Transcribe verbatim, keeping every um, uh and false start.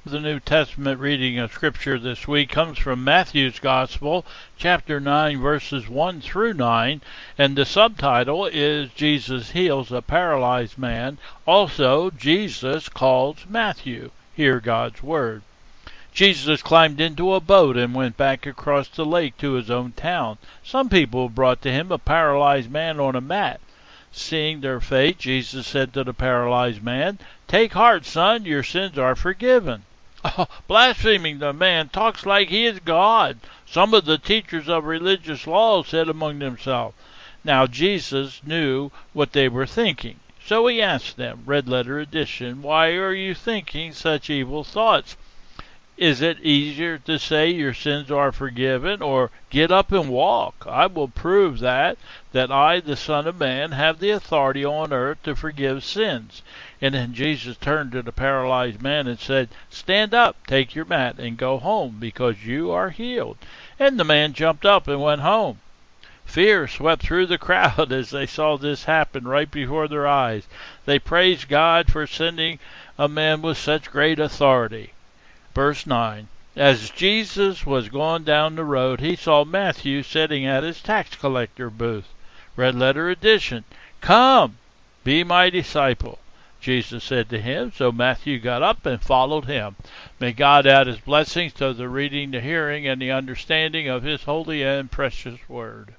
The New Testament reading of Scripture this week comes from Matthew's Gospel, chapter nine, verses one through nine, and the subtitle is Jesus Heals a Paralyzed Man. Also, Jesus Calls Matthew. Hear God's Word. Jesus climbed into a boat and went back across the lake to his own town. Some people brought to him a paralyzed man on a mat. Seeing their fate, Jesus said to the paralyzed man, "Take heart, son, your sins are forgiven." Oh, blaspheming, the man talks like he is God. Some of the teachers of religious law said among themselves. Now Jesus knew what they were thinking. So he asked them, red letter edition, "Why are you thinking such evil thoughts? Is it easier to say your sins are forgiven, or get up and walk? I will prove that, that I, the Son of Man, have the authority on earth to forgive sins." And then Jesus turned to the paralyzed man and said, "Stand up, take your mat, and go home, because you are healed." And the man jumped up and went home. Fear swept through the crowd as they saw this happen right before their eyes. They praised God for sending a man with such great authority. Verse nine. As Jesus was going down the road, he saw Matthew sitting at his tax collector booth. Red letter edition. "Come, be my disciple," Jesus said to him. So Matthew got up and followed him. May God add his blessings to the reading, the hearing, and the understanding of his holy and precious word.